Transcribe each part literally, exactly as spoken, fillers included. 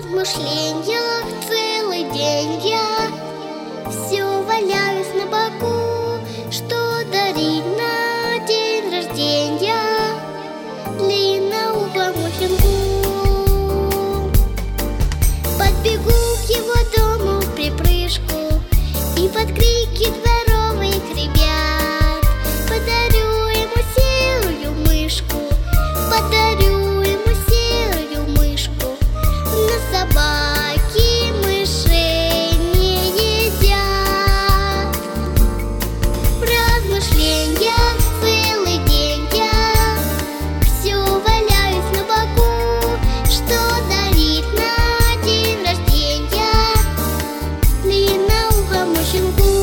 размышлениях целый день я все валяюсь на боку, что дарить на день рождения длинноухому щенку. Подбегу к его дому в припрыжку и под крики дворовых ребят подарю ему серую мышку, подарю ему серую мышку. На собаки мышей не едят. В размышлениях целый день я все валяюсь на боку, что дарить на день рождения длинноухому щенку.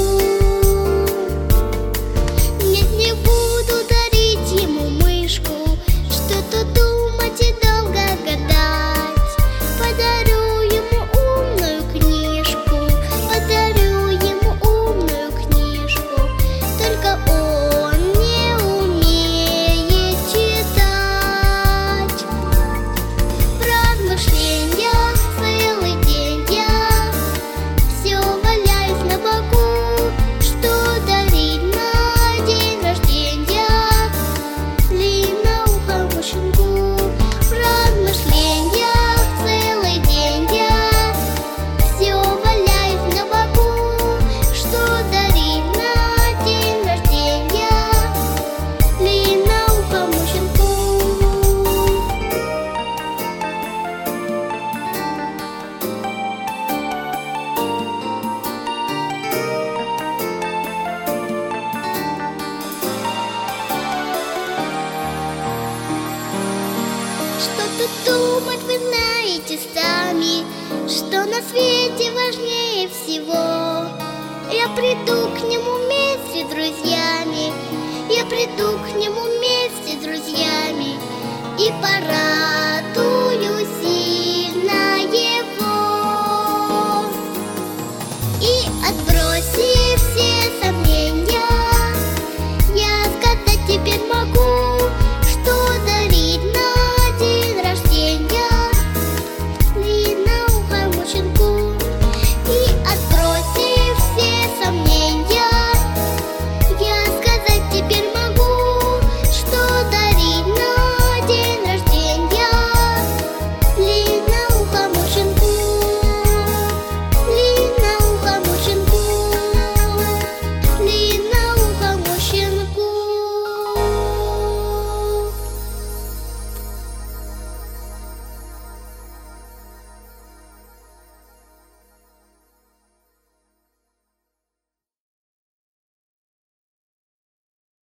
Нет, не буду дарить ему мышку, что-то думать и долго гадать. Подарю ему умную книжку, подарю ему умную книжку. Только он не умеет читать. В размышлениях целый день я все валяюсь на боку, что дарить на день рождения длинноухому щенку. В размышлениях целый день я все валяюсь на боку, что дарить на день рождения длинноухому щенку. Что тут думать, вы знаете сами, что на свете важнее всего. Я приду к нему вместе с друзьями, я приду к нему